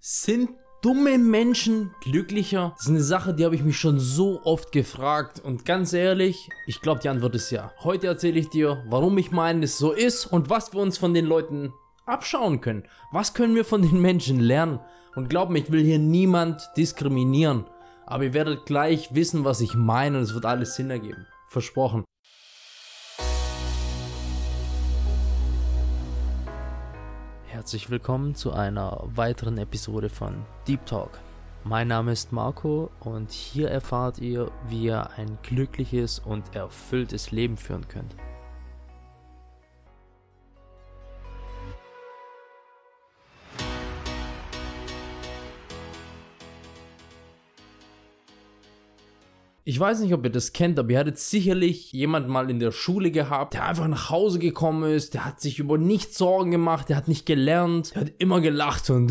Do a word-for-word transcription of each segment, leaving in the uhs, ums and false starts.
Sind dumme Menschen glücklicher? Das ist eine Sache, die habe ich mich schon so oft gefragt. Und ganz ehrlich, ich glaube, die Antwort ist ja. Heute erzähle ich dir, warum ich meine, es so ist und was wir uns von den Leuten abschauen können. Was können wir von den Menschen lernen? Und glaub mir, ich will hier niemand diskriminieren. Aber ihr werdet gleich wissen, was ich meine, und es wird alles Sinn ergeben. Versprochen. Herzlich willkommen zu einer weiteren Episode von Deep Talk. Mein Name ist Marco und hier erfahrt ihr, wie ihr ein glückliches und erfülltes Leben führen könnt. Ich weiß nicht, ob ihr das kennt, aber ihr hattet sicherlich jemand mal in der Schule gehabt, der einfach nach Hause gekommen ist, der hat sich über nichts Sorgen gemacht, der hat nicht gelernt, der hat immer gelacht und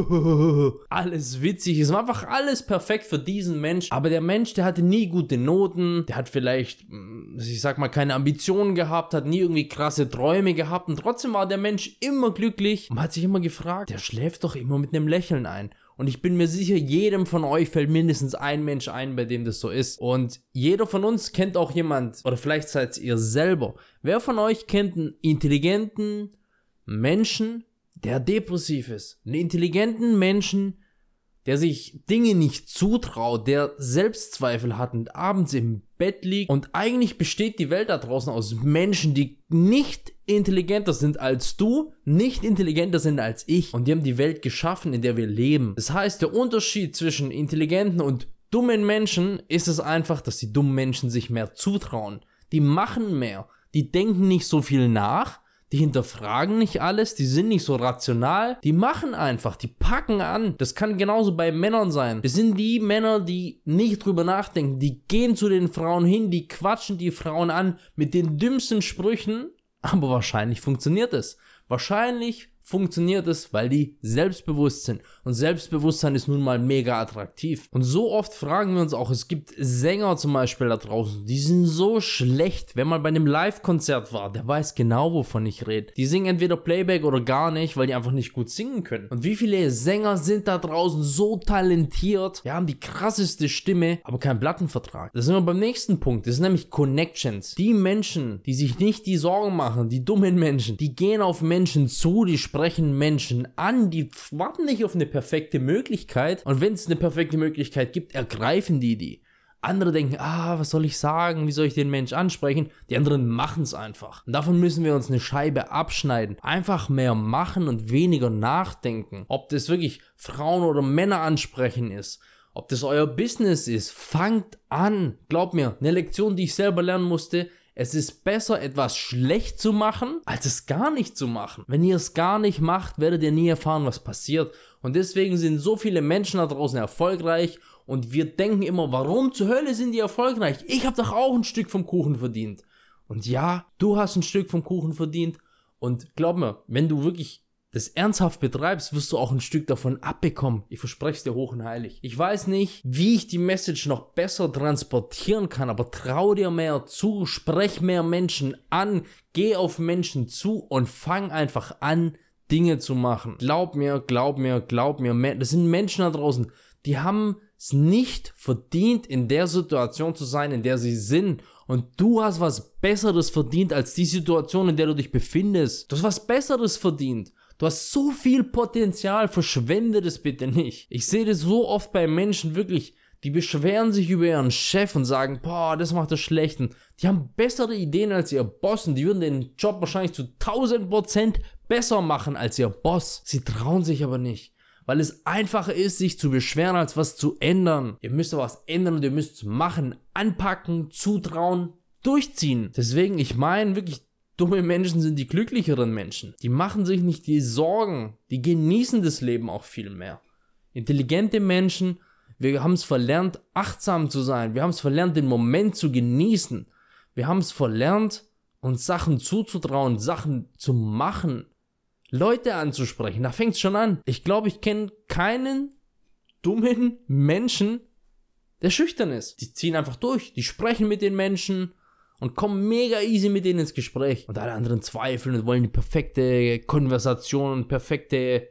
alles witzig. Es war einfach alles perfekt für diesen Mensch. Aber der Mensch, der hatte nie gute Noten, der hat vielleicht, ich sag mal, keine Ambitionen gehabt, hat nie irgendwie krasse Träume gehabt und trotzdem war der Mensch immer glücklich. Man hat sich immer gefragt, der schläft doch immer mit einem Lächeln ein. Und ich bin mir sicher, jedem von euch fällt mindestens ein Mensch ein, bei dem das so ist. Und jeder von uns kennt auch jemand, oder vielleicht seid ihr selber. Wer von euch kennt einen intelligenten Menschen, der depressiv ist? Einen intelligenten Menschen, der sich Dinge nicht zutraut, der Selbstzweifel hat und abends im Bett liegt. Und eigentlich besteht die Welt da draußen aus Menschen, die nicht intelligenter sind als du, nicht intelligenter sind als ich. Und die haben die Welt geschaffen, in der wir leben. Das heißt, der Unterschied zwischen intelligenten und dummen Menschen ist es einfach, dass die dummen Menschen sich mehr zutrauen. Die machen mehr. Die denken nicht so viel nach. Die hinterfragen nicht alles, die sind nicht so rational, die machen einfach, die packen an. Das kann genauso bei Männern sein. Das sind die Männer, die nicht drüber nachdenken, die gehen zu den Frauen hin, die quatschen die Frauen an mit den dümmsten Sprüchen, aber wahrscheinlich funktioniert es. Wahrscheinlich funktioniert es, weil die selbstbewusst sind. Und Selbstbewusstsein ist nun mal mega attraktiv. Und so oft fragen wir uns auch, es gibt Sänger zum Beispiel da draußen, die sind so schlecht. Wenn man bei einem Live-Konzert war, der weiß genau, wovon ich rede. Die singen entweder Playback oder gar nicht, weil die einfach nicht gut singen können. Und wie viele Sänger sind da draußen so talentiert, die haben die krasseste Stimme, aber keinen Plattenvertrag. Da sind wir beim nächsten Punkt, das sind nämlich Connections. Die Menschen, die sich nicht die Sorgen machen, die dummen Menschen, die gehen auf Menschen zu, die sprechen Menschen an, die warten nicht auf eine perfekte Möglichkeit, und wenn es eine perfekte Möglichkeit gibt, ergreifen die die. Andere denken, ah, was soll ich sagen, wie soll ich den Mensch ansprechen? Die anderen machen es einfach. Und davon müssen wir uns eine Scheibe abschneiden. Einfach mehr machen und weniger nachdenken. Ob das wirklich Frauen oder Männer ansprechen ist, ob das euer Business ist, fangt an. Glaubt mir, eine Lektion, die ich selber lernen musste: Es ist besser, etwas schlecht zu machen, als es gar nicht zu machen. Wenn ihr es gar nicht macht, werdet ihr nie erfahren, was passiert. Und deswegen sind so viele Menschen da draußen erfolgreich und wir denken immer, warum zur Hölle sind die erfolgreich? Ich habe doch auch ein Stück vom Kuchen verdient. Und ja, du hast ein Stück vom Kuchen verdient, und glaub mir, wenn du wirklich das ernsthaft betreibst, wirst du auch ein Stück davon abbekommen. Ich verspreche es dir hoch und heilig. Ich weiß nicht, wie ich die Message noch besser transportieren kann, aber trau dir mehr zu, sprech mehr Menschen an, geh auf Menschen zu und fang einfach an, Dinge zu machen. Glaub mir, glaub mir, glaub mir, das sind Menschen da draußen, die haben es nicht verdient, in der Situation zu sein, in der sie sind. Und du hast was Besseres verdient als die Situation, in der du dich befindest. Du hast was Besseres verdient. Du hast so viel Potenzial, verschwende das bitte nicht. Ich sehe das so oft bei Menschen wirklich, die beschweren sich über ihren Chef und sagen, boah, das macht er schlecht. Und die haben bessere Ideen als ihr Boss und die würden den Job wahrscheinlich zu tausend Prozent besser machen als ihr Boss. Sie trauen sich aber nicht, weil es einfacher ist, sich zu beschweren, als was zu ändern. Ihr müsst was ändern und ihr müsst es machen, anpacken, zutrauen, durchziehen. Deswegen, ich meine wirklich, dumme Menschen sind die glücklicheren Menschen. Die machen sich nicht die Sorgen. Die genießen das Leben auch viel mehr. Intelligente Menschen, wir haben es verlernt, achtsam zu sein. Wir haben es verlernt, den Moment zu genießen. Wir haben es verlernt, uns Sachen zuzutrauen, Sachen zu machen, Leute anzusprechen. Da fängt es schon an. Ich glaube, ich kenne keinen dummen Menschen, der schüchtern ist. Die ziehen einfach durch. Die sprechen mit den Menschen und kommen mega easy mit denen ins Gespräch. Und alle anderen zweifeln und wollen die perfekte Konversation und perfekte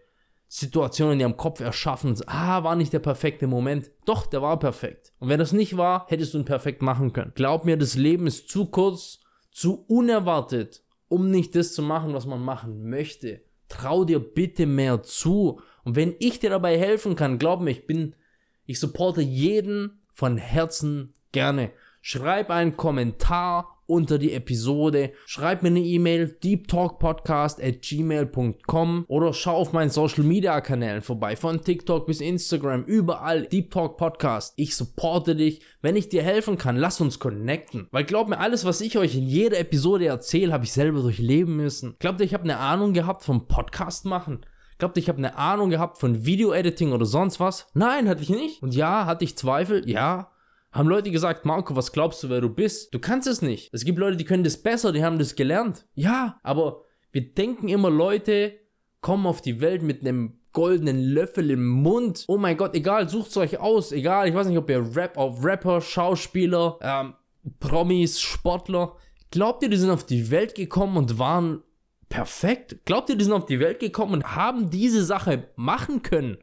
Situationen in ihrem Kopf erschaffen und sagen, ah, war nicht der perfekte Moment. Doch, der war perfekt. Und wenn das nicht war, hättest du ihn perfekt machen können. Glaub mir, das Leben ist zu kurz, zu unerwartet, um nicht das zu machen, was man machen möchte. Trau dir bitte mehr zu. Und wenn ich dir dabei helfen kann, glaub mir, ich bin, ich supporte jeden von Herzen gerne. Schreib einen Kommentar unter die Episode, schreib mir eine E-Mail, deeptalkpodcast at gmail punkt com oder schau auf meinen Social Media Kanälen vorbei, von TikTok bis Instagram, überall Deep Talk Podcast. Ich supporte dich. Wenn ich dir helfen kann, lass uns connecten. Weil glaub mir, alles, was ich euch in jeder Episode erzähle, habe ich selber durchleben müssen. Glaubt ihr, ich habe eine Ahnung gehabt vom Podcast machen? Glaubt ihr, ich habe eine Ahnung gehabt von Video-Editing oder sonst was? Nein, hatte ich nicht. Und ja, hatte ich Zweifel? Ja. Haben Leute gesagt, Marco, was glaubst du, wer du bist? Du kannst es nicht. Es gibt Leute, die können das besser, die haben das gelernt. Ja, aber wir denken immer, Leute kommen auf die Welt mit einem goldenen Löffel im Mund. Oh mein Gott, egal, sucht's euch aus. Egal, ich weiß nicht, ob ihr Rap auf Rapper, Schauspieler, ähm, Promis, Sportler. Glaubt ihr, die sind auf die Welt gekommen und waren perfekt? Glaubt ihr, die sind auf die Welt gekommen und haben diese Sache machen können?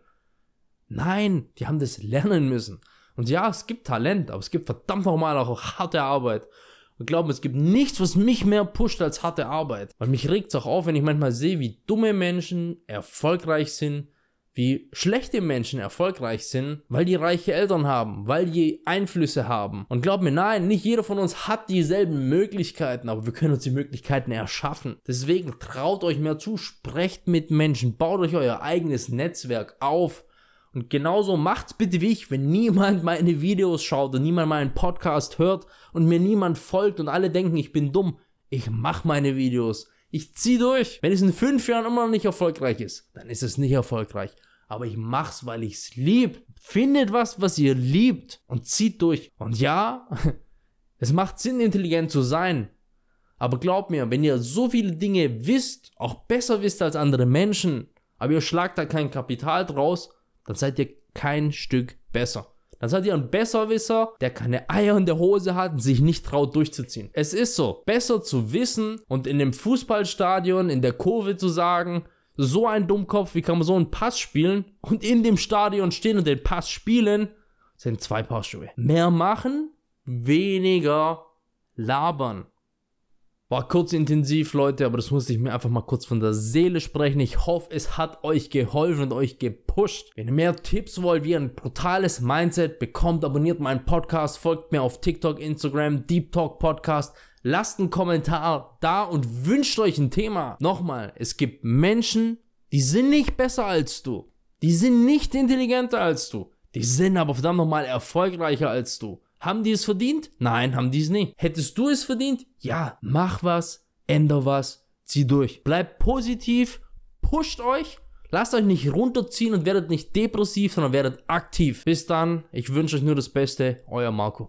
Nein, die haben das lernen müssen. Und ja, es gibt Talent, aber es gibt verdammt nochmal auch harte Arbeit. Und glaub mir, es gibt nichts, was mich mehr pusht als harte Arbeit. Weil mich regt es auch auf, wenn ich manchmal sehe, wie dumme Menschen erfolgreich sind, wie schlechte Menschen erfolgreich sind, weil die reiche Eltern haben, weil die Einflüsse haben. Und glaub mir, nein, nicht jeder von uns hat dieselben Möglichkeiten, aber wir können uns die Möglichkeiten erschaffen. Deswegen traut euch mehr zu, sprecht mit Menschen, baut euch euer eigenes Netzwerk auf. Und genauso macht's bitte wie ich, wenn niemand meine Videos schaut und niemand meinen Podcast hört und mir niemand folgt und alle denken, ich bin dumm. Ich mache meine Videos. Ich zieh durch. Wenn es in fünf Jahren immer noch nicht erfolgreich ist, dann ist es nicht erfolgreich. Aber ich mach's, weil ich's lieb. Findet was, was ihr liebt und zieht durch. Und ja, es macht Sinn, intelligent zu sein. Aber glaubt mir, wenn ihr so viele Dinge wisst, auch besser wisst als andere Menschen, aber ihr schlagt da kein Kapital draus, dann seid ihr kein Stück besser. Dann seid ihr ein Besserwisser, der keine Eier in der Hose hat und sich nicht traut durchzuziehen. Es ist so, besser zu wissen und in dem Fußballstadion, in der Kurve zu sagen, so ein Dummkopf, wie kann man so einen Pass spielen und in dem Stadion stehen und den Pass spielen, sind zwei Paar Schuhe. Mehr machen, weniger labern. War kurz intensiv, Leute, aber das musste ich mir einfach mal kurz von der Seele sprechen. Ich hoffe, es hat euch geholfen und euch gepusht. Wenn ihr mehr Tipps wollt, wie ihr ein brutales Mindset bekommt, abonniert meinen Podcast, folgt mir auf TikTok, Instagram, Deep Talk Podcast. Lasst einen Kommentar da und wünscht euch ein Thema. Nochmal, es gibt Menschen, die sind nicht besser als du. Die sind nicht intelligenter als du. Die sind aber verdammt nochmal erfolgreicher als du. Haben die es verdient? Nein, haben die es nicht. Hättest du es verdient? Ja. Mach was, änder was, zieh durch. Bleibt positiv, pusht euch, lasst euch nicht runterziehen und werdet nicht depressiv, sondern werdet aktiv. Bis dann, ich wünsche euch nur das Beste, euer Marco.